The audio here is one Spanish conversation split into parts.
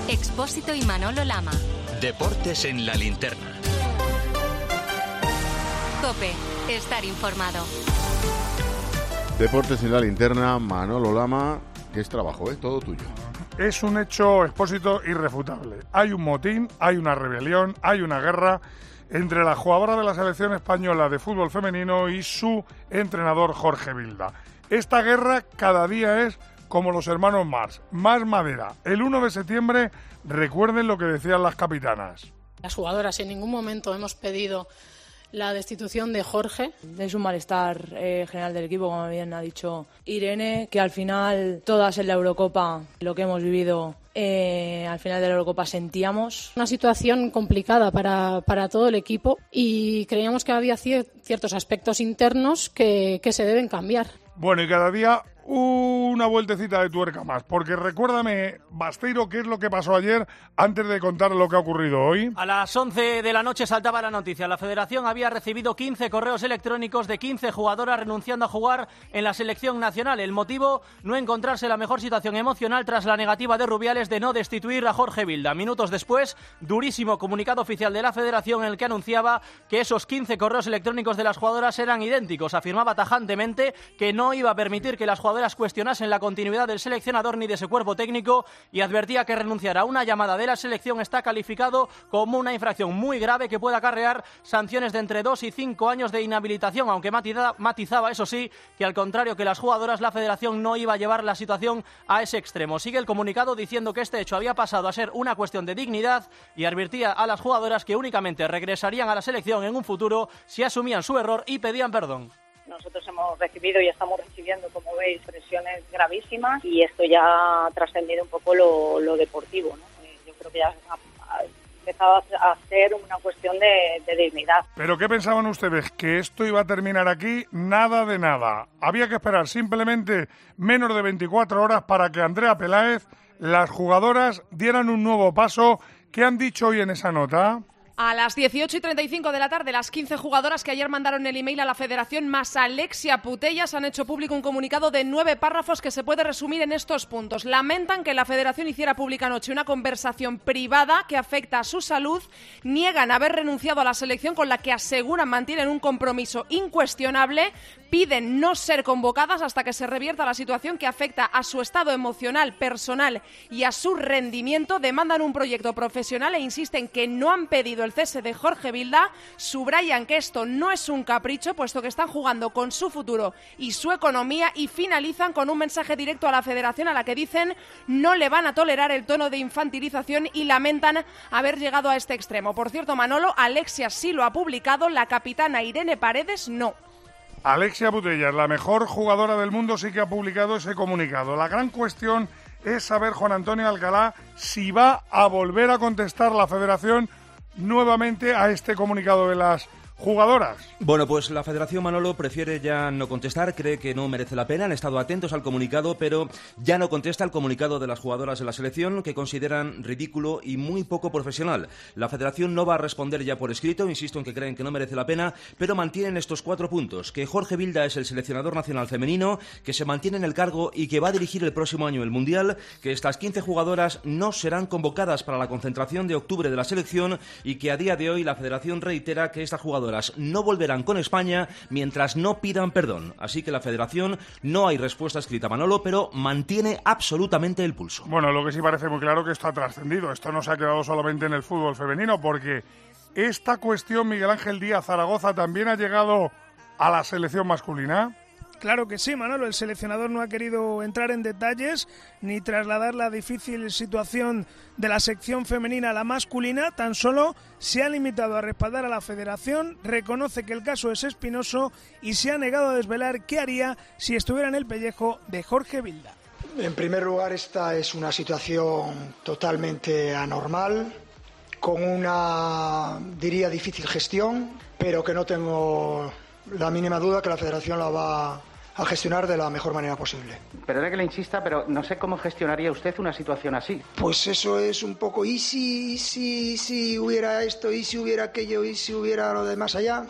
Expósito y Manolo Lama. Deportes en la linterna. COPE. Estar informado. Deportes en la linterna, Manolo Lama, que es trabajo, todo tuyo. Es un hecho, Expósito, irrefutable. Hay un motín, hay una rebelión, hay una guerra entre la jugadora de la selección española de fútbol femenino y su entrenador Jorge Vilda. Esta guerra cada día es como los hermanos Marx, más madera. El 1 de septiembre, recuerden lo que decían las capitanas. Las jugadoras en ningún momento hemos pedido la destitución de Jorge. Es un malestar general del equipo, como bien ha dicho Irene, que al final todas en la Eurocopa, lo que hemos vivido al final de la Eurocopa, sentíamos. Una situación complicada para todo el equipo y creíamos que había ciertos aspectos internos que se deben cambiar. Bueno, y cada día una vueltecita de tuerca más, porque recuérdame, Basteiro, ¿qué es lo que pasó ayer antes de contar lo que ha ocurrido hoy? A las 11 de la noche saltaba la noticia. La Federación había recibido 15 correos electrónicos de 15 jugadoras renunciando a jugar en la selección nacional. El motivo, no encontrarse la mejor situación emocional tras la negativa de Rubiales de no destituir a Jorge Vilda. Minutos después, durísimo comunicado oficial de la Federación en el que anunciaba que esos 15 correos electrónicos de las jugadoras eran idénticos. Afirmaba tajantemente que no iba a permitir que las jugadoras cuestionasen la continuidad del seleccionador ni de su cuerpo técnico y advertía que renunciar a una llamada de la selección está calificado como una infracción muy grave que puede acarrear sanciones de entre 2 y 5 años de inhabilitación, aunque matizaba, eso sí, que al contrario que las jugadoras, la Federación no iba a llevar la situación a ese extremo. Sigue el comunicado diciendo que este hecho había pasado a ser una cuestión de dignidad y advertía a las jugadoras que únicamente regresarían a la selección en un futuro si asumían su error y pedían perdón. Nosotros hemos recibido y estamos recibiendo, como veis, presiones gravísimas y esto ya ha trascendido un poco lo deportivo, ¿no? Yo creo que ya ha empezado a ser una cuestión de dignidad. ¿Pero qué pensaban ustedes? ¿Que esto iba a terminar aquí? Nada de nada. Había que esperar simplemente menos de 24 horas para que Andrea Peláez, las jugadoras, dieran un nuevo paso. ¿Qué han dicho hoy en esa nota? A las 18:35 de la tarde, las 15 jugadoras que ayer mandaron el email a la Federación más Alexia Putellas han hecho público un comunicado de 9 párrafos que se puede resumir en estos puntos. Lamentan que la Federación hiciera pública anoche una conversación privada que afecta a su salud, niegan haber renunciado a la selección con la que aseguran mantienen un compromiso incuestionable, piden no ser convocadas hasta que se revierta la situación que afecta a su estado emocional, personal y a su rendimiento, demandan un proyecto profesional e insisten que no han pedido el cese de Jorge Vilda, subrayan que esto no es un capricho, puesto que están jugando con su futuro y su economía, y finalizan con un mensaje directo a la Federación a la que dicen no le van a tolerar el tono de infantilización y lamentan haber llegado a este extremo. Por cierto, Manolo, Alexia sí lo ha publicado, la capitana Irene Paredes no. Alexia Putellas, la mejor jugadora del mundo, sí que ha publicado ese comunicado. La gran cuestión es saber, Juan Antonio Alcalá, si va a volver a contestar la Federación nuevamente a este comunicado de las jugadoras. Bueno, pues la Federación, Manolo, prefiere ya no contestar, cree que no merece la pena, han estado atentos al comunicado, pero ya no contesta el comunicado de las jugadoras de la selección, que consideran ridículo y muy poco profesional. La Federación no va a responder ya por escrito, insisto en que creen que no merece la pena, pero mantienen estos 4 puntos: que Jorge Vilda es el seleccionador nacional femenino, que se mantiene en el cargo y que va a dirigir el próximo año el Mundial, que estas 15 jugadoras no serán convocadas para la concentración de octubre de la selección y que a día de hoy la Federación reitera que estas jugadoras no volverán con España mientras no pidan perdón. Así que la Federación, no hay respuesta escrita, Manolo, pero mantiene absolutamente el pulso. Bueno, lo que sí parece muy claro que esto ha trascendido. Esto no se ha quedado solamente en el fútbol femenino, porque esta cuestión, Miguel Ángel Díaz Zaragoza, también ha llegado a la selección masculina. Claro que sí, Manolo. El seleccionador no ha querido entrar en detalles ni trasladar la difícil situación de la sección femenina a la masculina. Tan solo se ha limitado a respaldar a la Federación, reconoce que el caso es espinoso y se ha negado a desvelar qué haría si estuviera en el pellejo de Jorge Vilda. En primer lugar, esta es una situación totalmente anormal, con una, diría, difícil gestión, pero que no tengo la mínima duda que la Federación la va a gestionar de la mejor manera posible. Perdone que le insista, pero no sé cómo gestionaría usted una situación así. Pues eso es un poco, ¿y si hubiera esto, y si hubiera aquello, y si hubiera lo de más allá?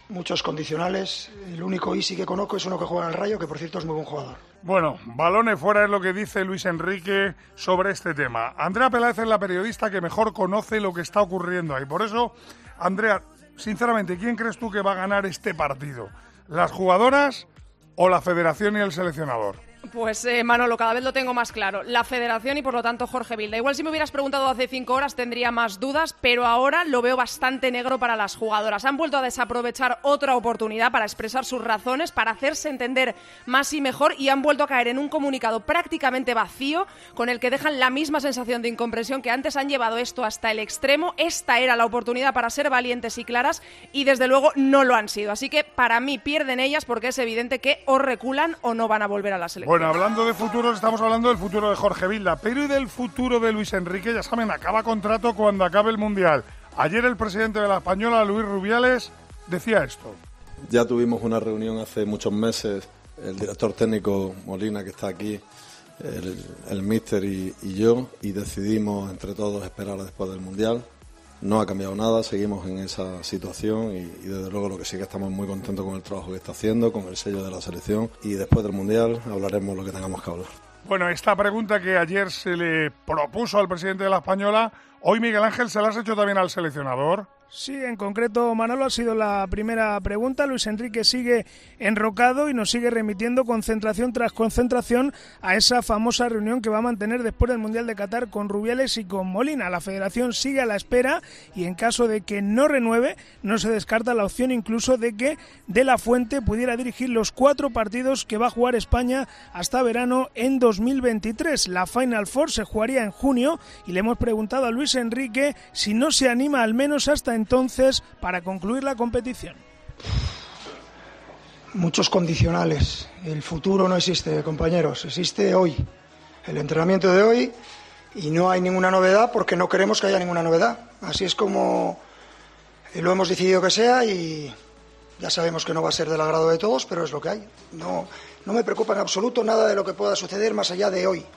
muchos condicionales. El único Isi que conozco es uno que juega en el Rayo, que por cierto es muy buen jugador. Bueno, balones fuera es lo que dice Luis Enrique sobre este tema. Andrea Peláez es la periodista que mejor conoce lo que está ocurriendo ahí. Por eso, Andrea, sinceramente, ¿quién crees tú que va a ganar este partido? ¿Las jugadoras o la federación y el seleccionador? Pues Manolo, cada vez lo tengo más claro. La federación y por lo tanto Jorge Vilda. Igual si me hubieras preguntado hace 5 horas tendría más dudas, pero ahora lo veo bastante negro para las jugadoras. Han vuelto a desaprovechar otra oportunidad para expresar sus razones, para hacerse entender más y mejor, y han vuelto a caer en un comunicado prácticamente vacío con el que dejan la misma sensación de incomprensión que antes. Han llevado esto hasta el extremo. Esta era la oportunidad para ser valientes y claras y desde luego no lo han sido. Así que para mí pierden ellas porque es evidente que o reculan o no van a volver a la selección. Bueno, hablando de futuros, estamos hablando del futuro de Jorge Vilda, pero y del futuro de Luis Enrique. Ya saben, acaba contrato cuando acabe el Mundial. Ayer el presidente de la Española, Luis Rubiales, decía esto. Ya tuvimos una reunión hace muchos meses, el director técnico Molina, que está aquí, el míster y yo, y decidimos entre todos esperar después del Mundial. No ha cambiado nada, seguimos en esa situación y desde luego lo que sí que estamos muy contentos con el trabajo que está haciendo, con el sello de la selección, y después del Mundial hablaremos lo que tengamos que hablar. Bueno, esta pregunta que ayer se le propuso al presidente de la Española, hoy Miguel Ángel se la has hecho también al seleccionador. Sí, en concreto, Manolo, ha sido la primera pregunta. Luis Enrique sigue enrocado y nos sigue remitiendo concentración tras concentración a esa famosa reunión que va a mantener después del Mundial de Qatar con Rubiales y con Molina. La federación sigue a la espera y en caso de que no renueve, no se descarta la opción incluso de que De la Fuente pudiera dirigir los 4 partidos que va a jugar España hasta verano en 2023. La Final Four se jugaría en junio y le hemos preguntado a Luis Enrique si no se anima al menos hasta entonces para concluir la competición. Muchos condicionales. El futuro no existe, compañeros, existe hoy. El entrenamiento de hoy, y no hay ninguna novedad porque no queremos que haya ninguna novedad. Así es como lo hemos decidido que sea y ya sabemos que no va a ser del agrado de todos, pero es lo que hay. No me preocupa en absoluto nada de lo que pueda suceder más allá de hoy.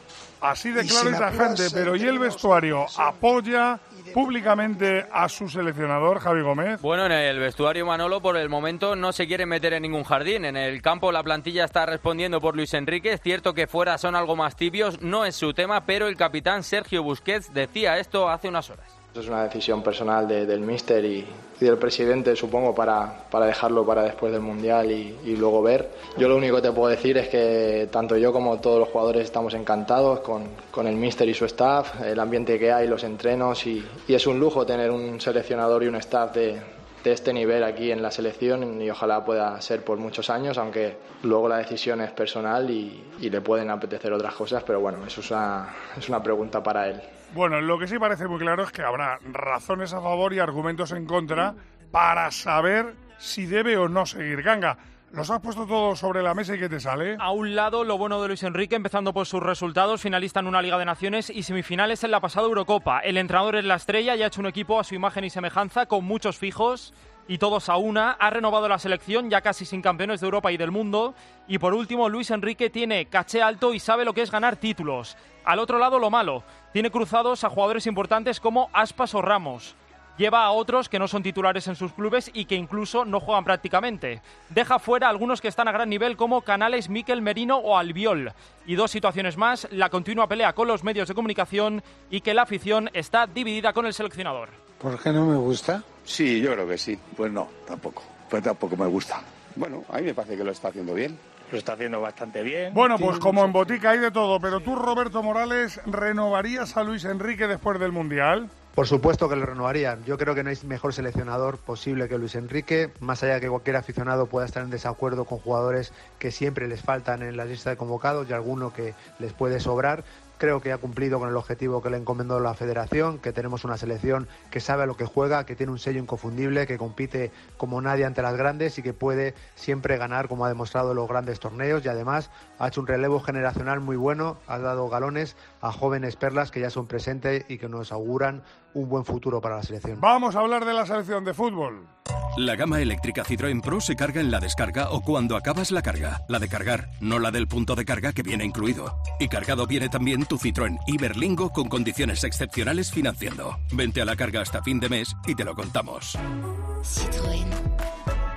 Así de claro y tajante, pero ¿y el vestuario apoya públicamente a su seleccionador, Javi Gómez? Bueno, en el vestuario, Manolo, por el momento no se quiere meter en ningún jardín. En el campo la plantilla está respondiendo por Luis Enrique. Es cierto que fuera son algo más tibios, no es su tema, pero el capitán Sergio Busquets decía esto hace unas horas. Es una decisión personal del míster y del presidente, supongo, para dejarlo para después del Mundial y luego ver. Yo lo único que te puedo decir es que tanto yo como todos los jugadores estamos encantados con el míster y su staff, el ambiente que hay, los entrenos y es un lujo tener un seleccionador y un staff de este nivel aquí en la selección y ojalá pueda ser por muchos años, aunque luego la decisión es personal y le pueden apetecer otras cosas, pero bueno, eso es una pregunta para él. Bueno, lo que sí parece muy claro es que habrá razones a favor y argumentos en contra para saber si debe o no seguir. Ganga, ¿los has puesto todos sobre la mesa y qué te sale? A un lado, lo bueno de Luis Enrique, empezando por sus resultados, finalista en una Liga de Naciones y semifinales en la pasada Eurocopa. El entrenador es la estrella y ha hecho un equipo a su imagen y semejanza, con muchos fijos y todos a una. Ha renovado la selección, ya casi sin campeones de Europa y del mundo. Y por último, Luis Enrique tiene caché alto y sabe lo que es ganar títulos. Al otro lado, lo malo. Tiene cruzados a jugadores importantes como Aspas o Ramos. Lleva a otros que no son titulares en sus clubes y que incluso no juegan prácticamente. Deja fuera a algunos que están a gran nivel como Canales, Miquel Merino o Albiol. Y 2 situaciones más, la continua pelea con los medios de comunicación y que la afición está dividida con el seleccionador. ¿Por qué no me gusta? Sí, yo creo que sí. Pues no, tampoco. Pues tampoco me gusta. Bueno, a mí me parece que lo está haciendo bien. Lo está haciendo bastante bien. Bueno, pues como en botica hay de todo, pero tú, Roberto Morales, ¿renovarías a Luis Enrique después del Mundial? Por supuesto que lo renovarían. Yo creo que no hay mejor seleccionador posible que Luis Enrique, más allá de que cualquier aficionado pueda estar en desacuerdo con jugadores que siempre les faltan en la lista de convocados y alguno que les puede sobrar. Creo que ha cumplido con el objetivo que le encomendó la federación, que tenemos una selección que sabe a lo que juega, que tiene un sello inconfundible, que compite como nadie ante las grandes y que puede siempre ganar, como ha demostrado en los grandes torneos, y además ha hecho un relevo generacional muy bueno, ha dado galones a jóvenes perlas que ya son presentes y que nos auguran un buen futuro para la selección. Vamos a hablar de la selección de fútbol. La gama eléctrica Citroën Pro se carga en la descarga o cuando acabas la carga. La de cargar, no la del punto de carga que viene incluido. Y cargado viene también tu Citroën Iberlingo con condiciones excepcionales financiando. Vente a la carga hasta fin de mes y te lo contamos. Citroën.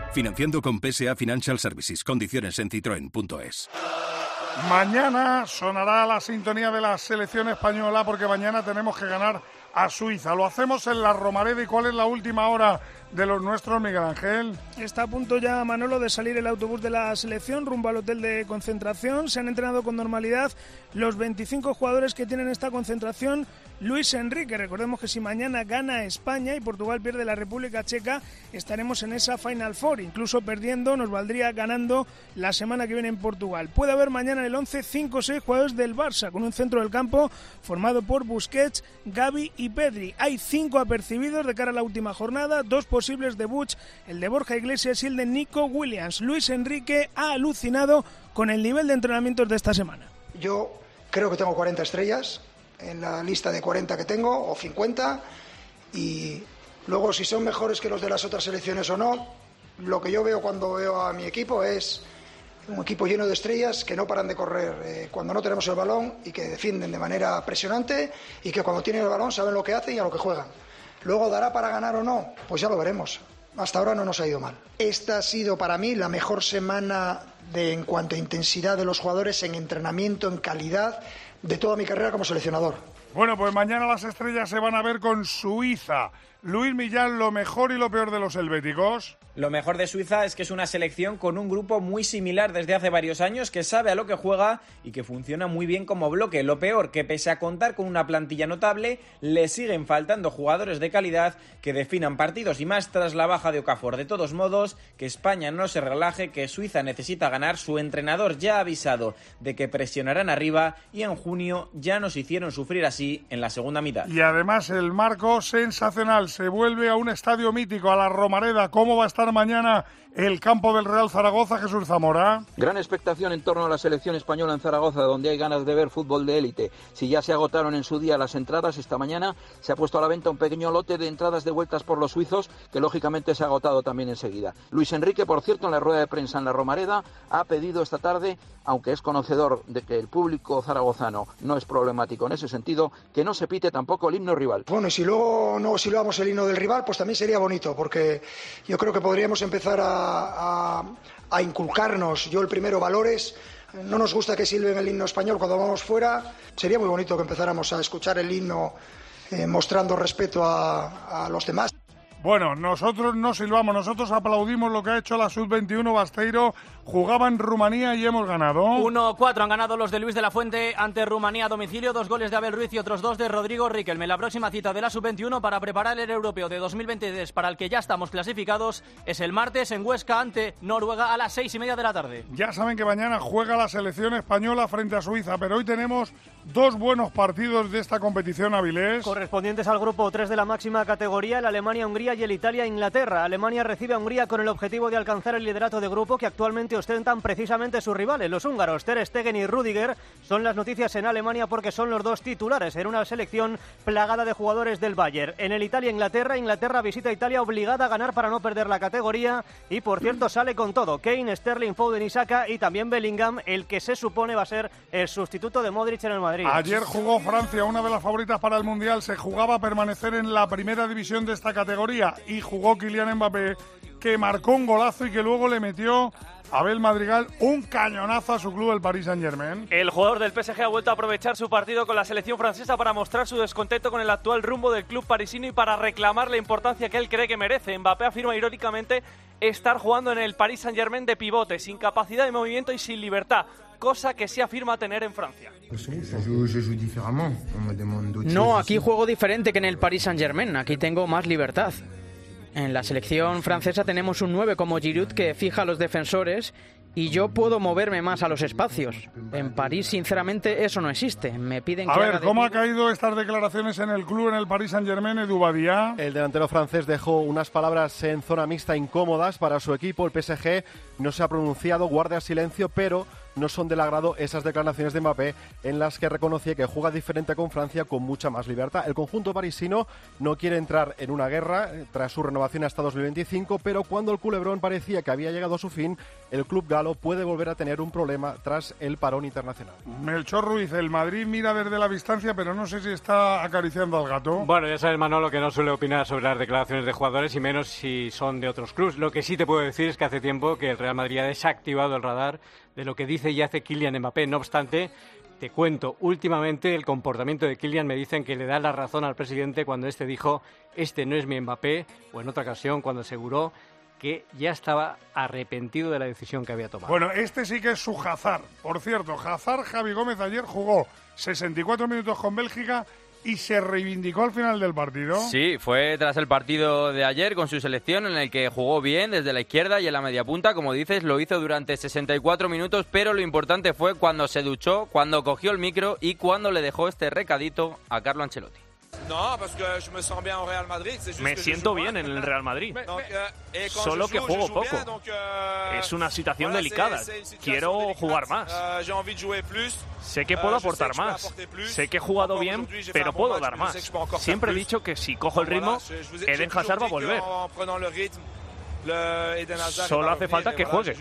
Financiando con PSA Financial Services. Condiciones en citroen.es. Mañana sonará la sintonía de la selección española porque mañana tenemos que ganar a Suiza. Lo hacemos en la Romareda. ¿Y cuál es la última hora de los nuestros, Miguel Ángel? Está a punto ya, Manolo, de salir el autobús de la selección rumbo al hotel de concentración. Se han entrenado con normalidad los 25 jugadores que tienen esta concentración. Luis Enrique, recordemos que si mañana gana España y Portugal pierde la República Checa, estaremos en esa Final Four. Incluso perdiendo nos valdría ganando la semana que viene en Portugal. Puede haber mañana en el 11 5 o 6 jugadores del Barça, con un centro del campo formado por Busquets, Gavi y Pedri. Hay 5 apercibidos de cara a la última jornada, 2 posibles debuts, el de Borja Iglesias y el de Nico Williams. Luis Enrique ha alucinado con el nivel de entrenamientos de esta semana. Yo creo que tengo 40 estrellas en la lista de 40 que tengo, o 50, y luego si son mejores que los de las otras selecciones o no, lo que yo veo cuando veo a mi equipo es un equipo lleno de estrellas que no paran de correr cuando no tenemos el balón y que defienden de manera presionante y que cuando tienen el balón saben lo que hacen y a lo que juegan. Luego, ¿dará para ganar o no? Pues ya lo veremos. Hasta ahora no nos ha ido mal. Esta ha sido para mí la mejor semana en cuanto a intensidad de los jugadores, en entrenamiento, en calidad, de toda mi carrera como seleccionador. Bueno, pues mañana las estrellas se van a ver con Suiza. Luis Millán, lo mejor y lo peor de los helvéticos. Lo mejor de Suiza es que es una selección con un grupo muy similar desde hace varios años, que sabe a lo que juega y que funciona muy bien como bloque. Lo peor, que pese a contar con una plantilla notable, le siguen faltando jugadores de calidad que definan partidos y más tras la baja de Okafor. De todos modos, que España no se relaje, que Suiza necesita ganar. Su entrenador ya ha avisado de que presionarán arriba y en junio ya nos hicieron sufrir así en la segunda mitad. Y además el marco sensacional, se vuelve a un estadio mítico, a la Romareda. ¿Cómo va a estar mañana el campo del Real Zaragoza, Jesús Zamora? Gran expectación en torno a la selección española en Zaragoza, donde hay ganas de ver fútbol de élite. Si ya se agotaron en su día las entradas, esta mañana se ha puesto a la venta un pequeño lote de entradas devueltas por los suizos, que lógicamente se ha agotado también enseguida. Luis Enrique, por cierto, en la rueda de prensa en la Romareda, ha pedido esta tarde, aunque es conocedor de que el público zaragozano no es problemático en ese sentido, que no se pite tampoco el himno rival. Bueno, y si luego no silbamos el himno del rival, pues también sería bonito, porque yo creo que podríamos empezar a inculcarnos, yo el primero, valores. No nos gusta que silben el himno español cuando vamos fuera. Sería muy bonito que empezáramos a escuchar el himno mostrando respeto a los demás. Bueno, nosotros no silbamos, nosotros aplaudimos lo que ha hecho la Sub-21 Basteiro. Jugaba en Rumanía y hemos ganado. 1-4 han ganado los de Luis de la Fuente ante Rumanía a domicilio. 2 goles de Abel Ruiz y otros 2 de Rodrigo Riquelme. La próxima cita de la Sub-21 para preparar el Europeo de 2023, para el que ya estamos clasificados, es el martes en Huesca ante Noruega a las 6:30 de la tarde. Ya saben que mañana juega la selección española frente a Suiza, pero hoy tenemos 2 buenos partidos de esta competición, Avilés. Correspondientes al grupo 3 de la máxima categoría, el Alemania-Hungría y el Italia-Inglaterra. Alemania recibe a Hungría con el objetivo de alcanzar el liderato de grupo que actualmente ostentan precisamente sus rivales. Los húngaros Ter Stegen y Rüdiger son las noticias en Alemania porque son los 2 titulares en una selección plagada de jugadores del Bayern. En el Italia-Inglaterra, Inglaterra visita a Italia obligada a ganar para no perder la categoría y por cierto sale con todo. Kane, Sterling, Foden y Saka y también Bellingham, el que se supone va a ser el sustituto de Modric en el Madrid. Ayer jugó Francia, una de las favoritas para el Mundial. Se jugaba a permanecer en la primera división de esta categoría y jugó Kylian Mbappé, que marcó un golazo y que luego le metió Abel Madrigal un cañonazo a su club, el Paris Saint-Germain. El jugador del PSG ha vuelto a aprovechar su partido con la selección francesa para mostrar su descontento con el actual rumbo del club parisino y para reclamar la importancia que él cree que merece. Mbappé afirma irónicamente estar jugando en el Paris Saint-Germain de pivote, sin capacidad de movimiento y sin libertad, cosa que sí afirma tener en Francia. No, aquí juego diferente que en el Paris Saint-Germain, aquí tengo más libertad. En la selección francesa tenemos un 9 como Giroud que fija a los defensores y yo puedo moverme más a los espacios. En París, sinceramente, eso no existe. Me piden que... A ver, ¿cómo ha caído estas declaraciones en el club, en el Paris Saint-Germain, Edu Badia? El delantero francés dejó unas palabras en zona mixta incómodas para su equipo. El PSG no se ha pronunciado, guarda silencio, pero no son del agrado esas declaraciones de Mbappé en las que reconocía que juega diferente con Francia con mucha más libertad. El conjunto parisino no quiere entrar en una guerra tras su renovación hasta 2025, pero cuando el culebrón parecía que había llegado a su fin, el club galo puede volver a tener un problema tras el parón internacional. Melchor Ruiz, el Madrid mira desde la distancia, pero no sé si está acariciando al gato. Bueno, ya sabes, Manolo, que no suele opinar sobre las declaraciones de jugadores y menos si son de otros clubes. Lo que sí te puedo decir es que hace tiempo que el Real Madrid ha desactivado el radar de lo que dice y hace Kylian Mbappé. No obstante, te cuento, últimamente el comportamiento de Kylian me dicen que le da la razón al presidente cuando este dijo, este no es mi Mbappé, o en otra ocasión cuando aseguró que ya estaba arrepentido de la decisión que había tomado. Bueno, este sí que es su Hazard. Por cierto, Hazard, Javi Gómez ayer jugó 64 minutos con Bélgica y se reivindicó al final del partido. Sí, fue tras el partido de ayer con su selección en el que jugó bien desde la izquierda y en la media punta, como dices, lo hizo durante 64 minutos, pero lo importante fue cuando se duchó, cuando cogió el micro y cuando le dejó este recadito a Carlo Ancelotti. Me siento bien en el Real Madrid, solo que juego poco. Es una situación delicada, quiero jugar más. Sé que puedo aportar más, sé que he jugado bien, pero puedo dar más. Siempre he dicho que si cojo el ritmo, Eden Hazard va a volver. Solo hace falta que juegue.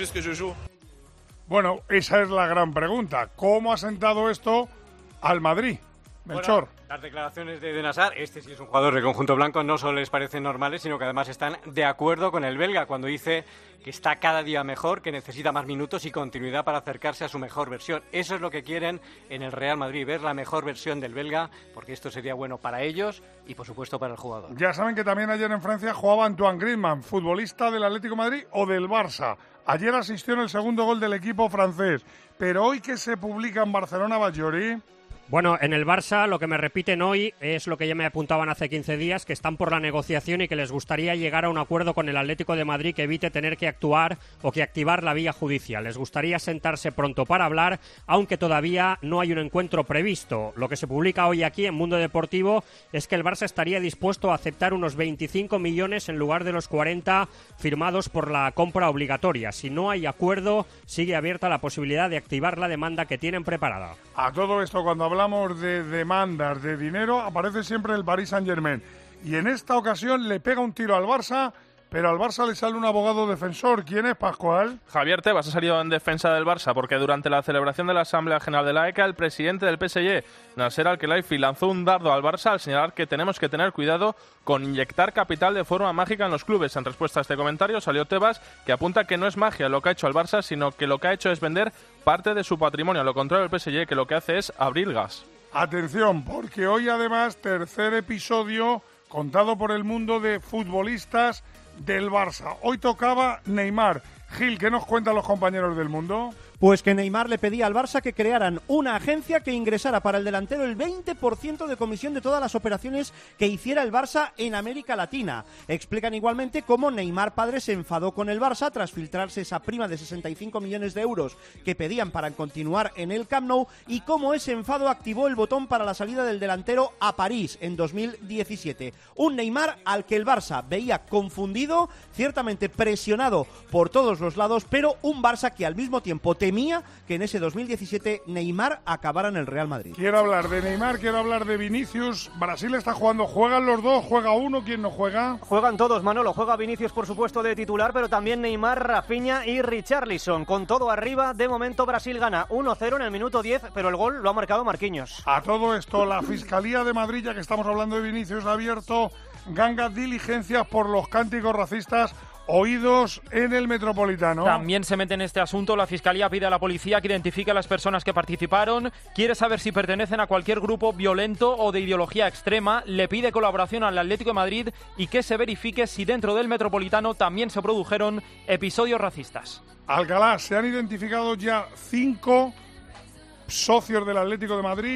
Bueno, esa es la gran pregunta. ¿Cómo ha sentado esto al Madrid? Melchor. Bueno, las declaraciones de Eden Hazard, este sí es un jugador del conjunto blanco, no solo les parecen normales, sino que además están de acuerdo con el belga cuando dice que está cada día mejor, que necesita más minutos y continuidad para acercarse a su mejor versión. Eso es lo que quieren en el Real Madrid, ver la mejor versión del belga, porque esto sería bueno para ellos y por supuesto para el jugador. Ya saben que también ayer en Francia jugaba Antoine Griezmann, futbolista del Atlético de Madrid o del Barça. Ayer asistió en el segundo gol del equipo francés, pero hoy que se publica en Barcelona, Bajori... Bueno, en el Barça lo que me repiten hoy es lo que ya me apuntaban hace 15 días, que están por la negociación y que les gustaría llegar a un acuerdo con el Atlético de Madrid que evite tener que actuar o que activar la vía judicial. Les gustaría sentarse pronto para hablar, aunque todavía no hay un encuentro previsto. Lo que se publica hoy aquí en Mundo Deportivo es que el Barça estaría dispuesto a aceptar unos 25 millones en lugar de los 40 firmados por la compra obligatoria. Si no hay acuerdo, sigue abierta la posibilidad de activar la demanda que tienen preparada. A todo esto, cuando hablamos de demandas de dinero, aparece siempre el Paris Saint-Germain. Y en esta ocasión le pega un tiro al Barça, pero al Barça le sale un abogado defensor. ¿Quién es, Pascual? Javier Tebas ha salido en defensa del Barça porque durante la celebración de la Asamblea General de la ECA, el presidente del PSG, Nasser Al-Khelaifi, lanzó un dardo al Barça al señalar que tenemos que tener cuidado con inyectar capital de forma mágica en los clubes. En respuesta a este comentario salió Tebas, que apunta que no es magia lo que ha hecho el Barça, sino que lo que ha hecho es vender parte de su patrimonio. A lo contrario, el PSG, que lo que hace es abrir gas. Atención, porque hoy además tercer episodio contado por el mundo de futbolistas del Barça. Hoy tocaba Neymar. Gil, ¿qué nos cuentan los compañeros del mundo? Pues que Neymar le pedía al Barça que crearan una agencia que ingresara para el delantero el 20% de comisión de todas las operaciones que hiciera el Barça en América Latina. Explican igualmente cómo Neymar padre se enfadó con el Barça tras filtrarse esa prima de 65 millones de euros que pedían para continuar en el Camp Nou y cómo ese enfado activó el botón para la salida del delantero a París en 2017. Un Neymar al que el Barça veía confundido, ciertamente presionado por todos los lados, pero un Barça que al mismo tiempo temía que en ese 2017 Neymar acabara en el Real Madrid. Quiero hablar de Neymar, quiero hablar de Vinicius. Brasil está jugando, ¿juegan los dos? ¿Juega uno? ¿Quién no juega? Juegan todos, Manolo. Juega Vinicius, por supuesto, de titular, pero también Neymar, Rafinha y Richarlison. Con todo arriba, de momento Brasil gana 1-0 en el minuto 10, pero el gol lo ha marcado Marquinhos. A todo esto, la Fiscalía de Madrid, ya que estamos hablando de Vinicius, ha abierto ganga diligencias por los cánticos racistas oídos en el Metropolitano. También se mete en este asunto. La Fiscalía pide a la policía que identifique a las personas que participaron. Quiere saber si pertenecen a cualquier grupo violento o de ideología extrema. Le pide colaboración al Atlético de Madrid y que se verifique si dentro del Metropolitano también se produjeron episodios racistas. Alcalá, se han identificado ya 5 socios del Atlético de Madrid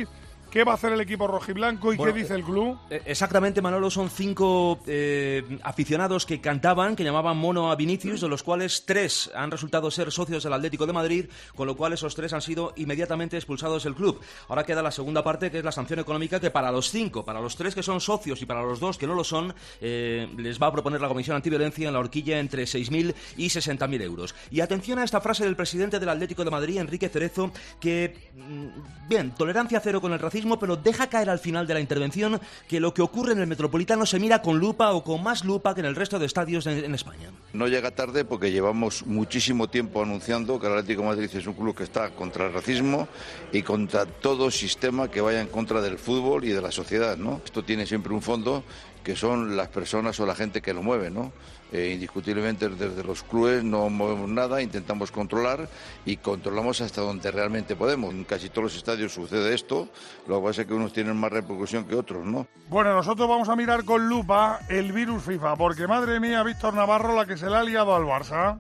¿Qué va a hacer el equipo rojiblanco y qué dice el club? Exactamente, Manolo, son 5 aficionados que cantaban, que llamaban mono a Vinicius, de los cuales 3 han resultado ser socios del Atlético de Madrid, con lo cual esos 3 han sido inmediatamente expulsados del club. Ahora queda la segunda parte, que es la sanción económica, que para los 5, para los 3 que son socios y para los 2 que no lo son, les va a proponer la Comisión Antiviolencia en la horquilla entre 6.000 y 60.000 euros. Y atención a esta frase del presidente del Atlético de Madrid, Enrique Cerezo, que, bien, tolerancia cero con el racismo, pero deja caer al final de la intervención que lo que ocurre en el Metropolitano se mira con lupa o con más lupa que en el resto de estadios en España. No llega tarde porque llevamos muchísimo tiempo anunciando que el Atlético de Madrid es un club que está contra el racismo y contra todo sistema que vaya en contra del fútbol y de la sociedad, ¿no? Esto tiene siempre un fondo que son las personas o la gente que lo mueve, ¿no? Indiscutiblemente desde los clubes no movemos nada, intentamos controlar y controlamos hasta donde realmente podemos. En casi todos los estadios sucede esto, lo que pasa es que unos tienen más repercusión que otros, ¿no? Bueno, nosotros vamos a mirar con lupa el virus FIFA, porque madre mía, Víctor Navarro, la que se le ha liado al Barça.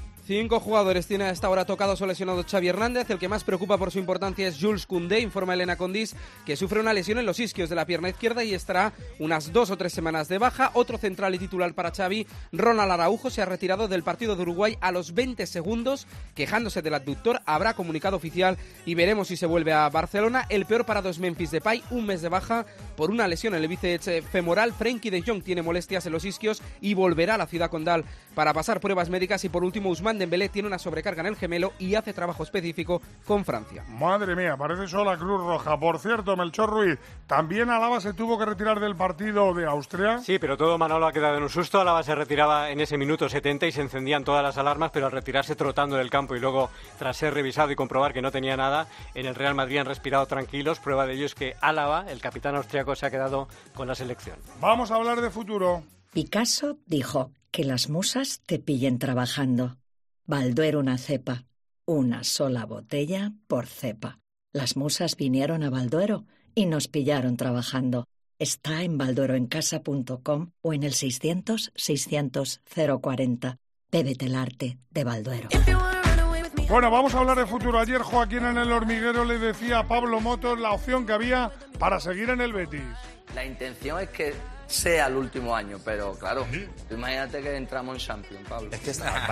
5 jugadores tiene a esta hora tocados o lesionados Xavi Hernández. El que más preocupa por su importancia es Jules Koundé, informa Elena Condis, que sufre una lesión en los isquios de la pierna izquierda y estará unas 2 o 3 semanas de baja. Otro central y titular para Xavi, Ronald Araujo, se ha retirado del partido de Uruguay a los 20 segundos, quejándose del abductor. Habrá comunicado oficial y veremos si se vuelve a Barcelona. El peor parado es Memphis Depay, un mes de baja por una lesión en el bíceps femoral. Frenkie de Jong tiene molestias en los isquios y volverá a la ciudad condal para pasar pruebas médicas. Y por último, Ousmane Dembélé tiene una sobrecarga en el gemelo y hace trabajo específico con Francia. Madre mía, parece solo la Cruz Roja. Por cierto, Melchor Ruiz, ¿también Alaba se tuvo que retirar del partido de Austria? Sí, pero todo Manolo ha quedado en un susto. Alaba se retiraba en ese minuto 70 y se encendían todas las alarmas, pero al retirarse trotando del campo y luego, tras ser revisado y comprobar que no tenía nada, en el Real Madrid han respirado tranquilos. Prueba de ello es que Alaba, el capitán austriaco, se ha quedado con la selección. Vamos a hablar de futuro. Picasso dijo que las musas te pillen trabajando. Balduero una cepa, una sola botella por cepa. Las musas vinieron a Balduero y nos pillaron trabajando. Está en baldueroencasa.com o en el 600-600-040. Bébete el arte de Balduero. Bueno, vamos a hablar de futuro. Ayer Joaquín en El Hormiguero le decía a Pablo Motos la opción que había para seguir en el Betis. La intención es que sea el último año, pero claro, tú imagínate que entramos en Champions, Pablo. Es que está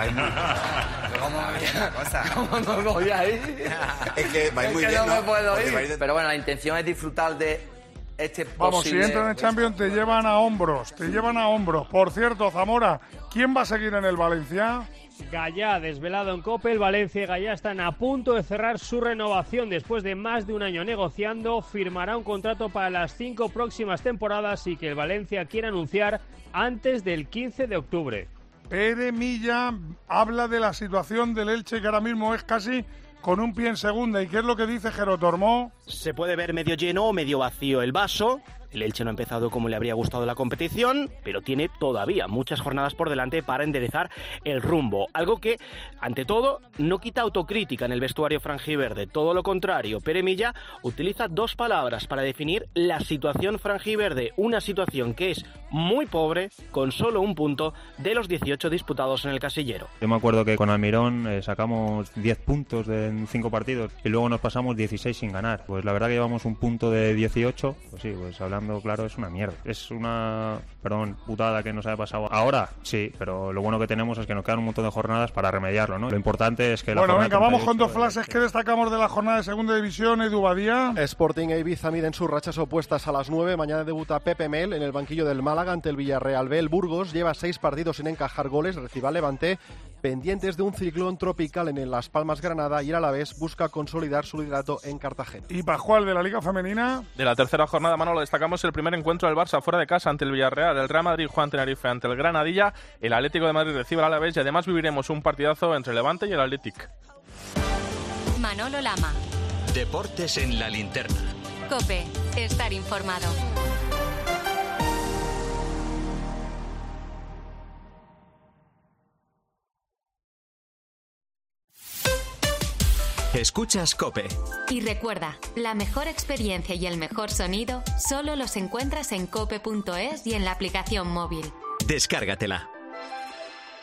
¿Cómo no voy a ir? Es que va muy bien, no ¿no? me puedo ir. Pero bueno, la intención es disfrutar de este Vamos, si entran en Champions te llevan a hombros, Por cierto, Zamora, ¿quién va a seguir en el Valencia? Gallá, desvelado en COPE, el Valencia y Gallá están a punto de cerrar su renovación. Después de más de un año negociando, firmará un contrato para las 5 próximas temporadas y que el Valencia quiere anunciar antes del 15 de octubre. Pere Milla habla de la situación del Elche, que ahora mismo es casi con un pie en segunda. ¿Y qué es lo que dice Jero Tormó? Se puede ver medio lleno o medio vacío el vaso. El Elche no ha empezado como le habría gustado la competición, pero tiene todavía muchas jornadas por delante para enderezar el rumbo. Algo que, ante todo, no quita autocrítica en el vestuario franjiverde. Todo lo contrario, Pere Milla utiliza 2 palabras para definir la situación franjiverde. Una situación que es muy pobre, con solo un punto de los 18 disputados en el casillero. Yo me acuerdo que con Almirón sacamos 10 puntos en 5 partidos y luego nos pasamos 16 sin ganar. Pues la verdad que llevamos un punto de 18, pues sí, pues hablando claro, es una mierda. Es una, putada que nos haya pasado ahora, sí, pero lo bueno que tenemos es que nos quedan un montón de jornadas para remediarlo, ¿no? Lo importante es que Bueno, venga, vamos con 2 flashes que destacamos de la jornada de segunda división. Edu Badía. Sporting e Ibiza miden sus rachas opuestas a las 9. Mañana debuta Pepe Mel en el banquillo del Málaga ante el Villarreal B. El Burgos lleva 6 partidos sin encajar goles, recibe al Levante, pendientes de un ciclón tropical en Las Palmas, Granada, y el Alavés busca consolidar su liderato en Cartagena. ¿Y Pascual de la Liga Femenina? De la tercera jornada, Manolo, destacamos el primer encuentro del Barça fuera de casa ante el Villarreal, el Real Madrid juega ante Tenerife ante el Granadilla, el Atlético de Madrid recibe al Alavés y además viviremos un partidazo entre el Levante y el Athletic. Manolo Lama. Deportes en la linterna. COPE, estar informado. Escuchas COPE. Y recuerda, la mejor experiencia y el mejor sonido solo los encuentras en cope.es y en la aplicación móvil. Descárgatela.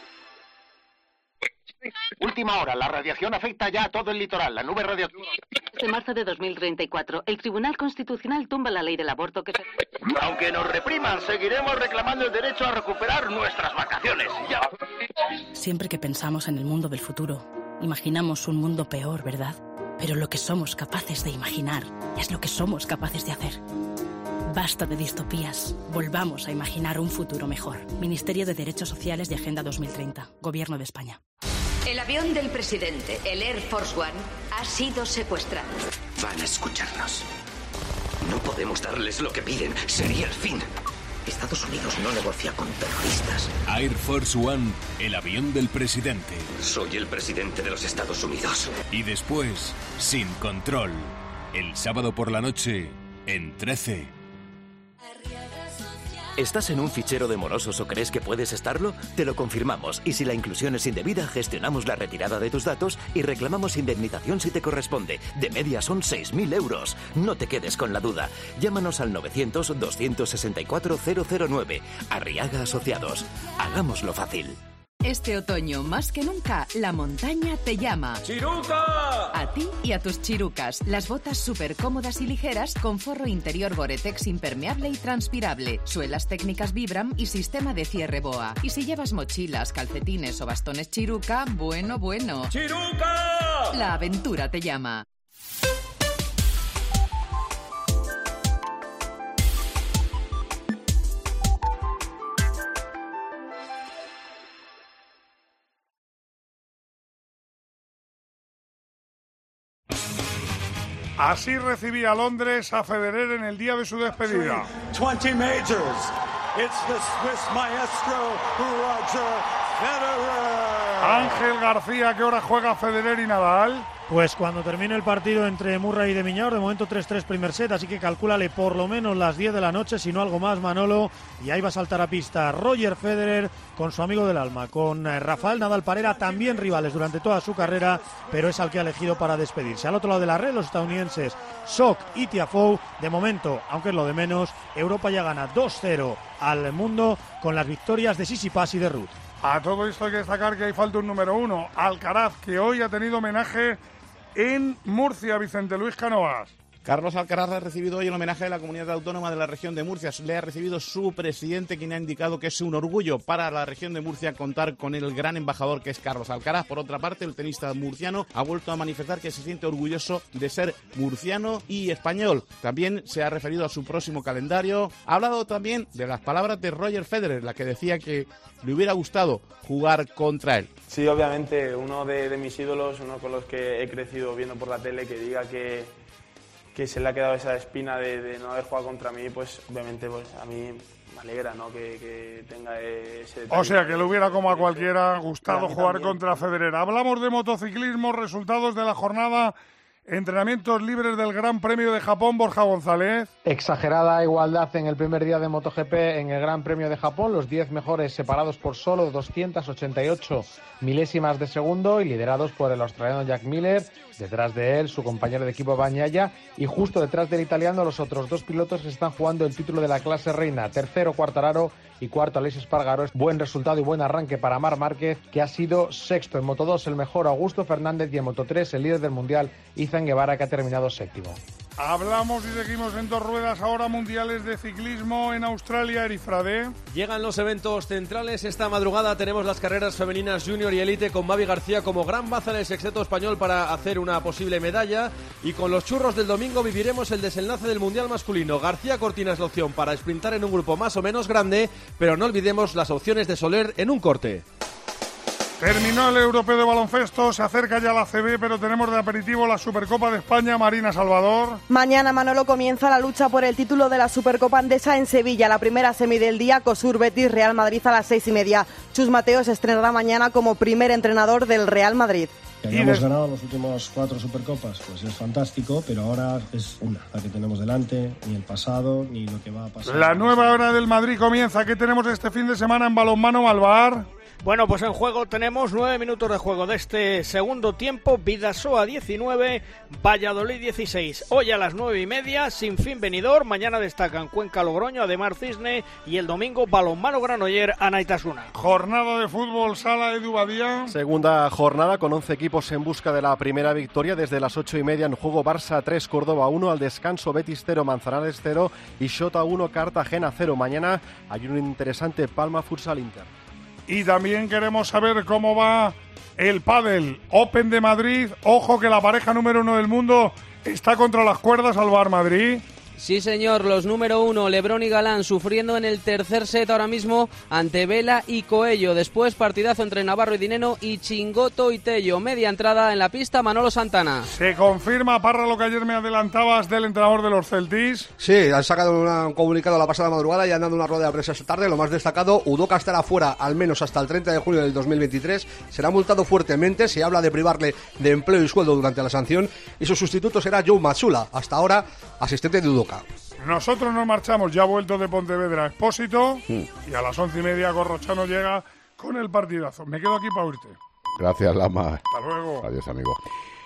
Última hora, la radiación afecta ya a todo el litoral. La nube radioactiva De marzo de 2034, el Tribunal Constitucional tumba la ley del aborto que... Aunque nos repriman, seguiremos reclamando el derecho a recuperar nuestras vacaciones. Ya. Siempre que pensamos en el mundo del futuro, imaginamos un mundo peor, ¿verdad? Pero lo que somos capaces de imaginar es lo que somos capaces de hacer. Basta de distopías. Volvamos a imaginar un futuro mejor. Ministerio de Derechos Sociales y Agenda 2030. Gobierno de España. El avión del presidente, el Air Force One, ha sido secuestrado. Van a escucharnos. No podemos darles lo que piden. Sería el fin. Estados Unidos no negocia con terroristas. Air Force One, el avión del presidente. Soy el presidente de los Estados Unidos. Y después, Sin Control. El sábado por la noche, en 13. ¿Estás en un fichero de morosos o crees que puedes estarlo? Te lo confirmamos y si la inclusión es indebida, gestionamos la retirada de tus datos y reclamamos indemnización si te corresponde. De media son 6.000 euros. No te quedes con la duda. Llámanos al 900-264-009. Arriaga Asociados. Hagámoslo fácil. Este otoño, más que nunca, la montaña te llama. ¡Chiruca! A ti y a tus chirucas. Las botas súper cómodas y ligeras con forro interior Gore-Tex impermeable y transpirable, suelas técnicas Vibram y sistema de cierre BOA. Y si llevas mochilas, calcetines o bastones Chiruca, bueno. ¡Chiruca! La aventura te llama. Así recibía Londres a Federer en el día de su despedida. 20 majors. It's the Swiss maestro Roger Federer. Ángel García, ¿a qué hora juega Federer y Nadal? Pues cuando termine el partido entre Murray y de Miñor, de momento 3-3 primer set, así que calcúlale por lo menos las 10 de la noche, si no algo más, Manolo, y ahí va a saltar a pista Roger Federer con su amigo del alma, con Rafael Nadal Parera, también rivales durante toda su carrera, pero es al que ha elegido para despedirse. Al otro lado de la red, los estadounidenses Sock y Tiafoe, de momento, aunque es lo de menos, Europa ya gana 2-0 al mundo con las victorias de Tsitsipas y de Ruud. A todo esto hay que destacar que hay falta un número 1, Alcaraz, que hoy ha tenido homenaje en Murcia, Vicente Luis Cánovas. Carlos Alcaraz ha recibido hoy el homenaje de la comunidad autónoma de la región de Murcia. Le ha recibido su presidente, quien ha indicado que es un orgullo para la región de Murcia contar con el gran embajador que es Carlos Alcaraz. Por otra parte, el tenista murciano ha vuelto a manifestar que se siente orgulloso de ser murciano y español. También se ha referido a su próximo calendario. Ha hablado también de las palabras de Roger Federer, la que decía que le hubiera gustado jugar contra él. Sí, obviamente, uno de mis ídolos, uno con los que he crecido viendo por la tele, que diga que se le ha quedado esa espina de no haber jugado contra mí, pues obviamente pues a mí me alegra, ¿no? que tenga ese detalle. O sea, que le hubiera como a cualquiera gustado jugar contra Federer. Hablamos de motociclismo, resultados de la jornada, entrenamientos libres del Gran Premio de Japón, Borja González. Exagerada igualdad en el primer día de MotoGP en el Gran Premio de Japón, los 10 mejores separados por solo 288 milésimas de segundo y liderados por el australiano Jack Miller, detrás de él su compañero de equipo Bagnaia y justo detrás del italiano los otros dos pilotos que están jugando el título de la clase reina, tercero Quartararo y cuarto Aleix Espargaró. Buen resultado y buen arranque para Marc Márquez, que ha sido sexto. En Moto2 el mejor Augusto Fernández y en Moto3 el líder del mundial Izan Guevara, que ha terminado séptimo. Hablamos y seguimos en dos ruedas ahora, mundiales de ciclismo en Australia, Erifrade. Llegan los eventos centrales. Esta madrugada tenemos las carreras femeninas junior y elite con Mavi García como gran baza en el sexteto español para hacer una posible medalla. Y con los churros del domingo viviremos el desenlace del mundial masculino. García Cortina es la opción para sprintar en un grupo más o menos grande, pero no olvidemos las opciones de Soler en un corte. Terminó el Europeo de Baloncesto, se acerca ya la ACB, pero tenemos de aperitivo la Supercopa de España. Marina Salvador. Mañana, Manolo, comienza la lucha por el título de la Supercopa Andesa en Sevilla. La primera semi del día, COSUR Betis Real Madrid a las 6:30. Chus Mateo se estrenará mañana como primer entrenador del Real Madrid. Que hayamos ganado los últimos 4 Supercopas, pues es fantástico, pero ahora es una, la que tenemos delante, ni el pasado, ni lo que va a pasar. La nueva hora del Madrid comienza. ¿Qué tenemos este fin de semana en balonmano, Malvar? Bueno, pues en juego tenemos 9 minutos de juego de este segundo tiempo. Bidasoa 19, Valladolid 16. Hoy a las 9:30, Sinfín Benidorm. Mañana destacan Cuenca Logroño, Ademar Cisne, y el domingo Balonmano Granoller, Anaitasuna. Jornada de fútbol sala, Edu Badía. Segunda jornada con 11 equipos en busca de la primera victoria. Desde las 8:30 en juego Barça 3, Córdoba 1, al descanso Betis 0, Manzanares 0 y Xota 1, Cartagena 0. Mañana hay un interesante Palma Futsal Inter. Y también queremos saber cómo va el pádel Open de Madrid. Ojo que la pareja número 1 del mundo está contra las cuerdas al Bar Madrid. Sí, señor, los número 1, Lebrón y Galán, sufriendo en el tercer set ahora mismo ante Vela y Coello. Después, partidazo entre Navarro y Dineno y Chingoto y Tello. Media entrada en la pista, Manolo Santana. Se confirma, Parra, lo que ayer me adelantabas del entrenador de los Celtics. Sí, han sacado un comunicado la pasada madrugada y han dado una rueda de prensa esta tarde. Lo más destacado, Udoka estará fuera al menos hasta el 30 de julio del 2023. Será multado fuertemente, se habla de privarle de empleo y sueldo durante la sanción. Y su sustituto será Joe Matsula, hasta ahora asistente de Udoka. Nosotros nos marchamos, ya vuelto de Pontevedra Expósito, y a las 11:30 Corrochano llega con el partidazo. Me quedo aquí para oírte. Gracias, Lama. Hasta luego. Adiós, amigo.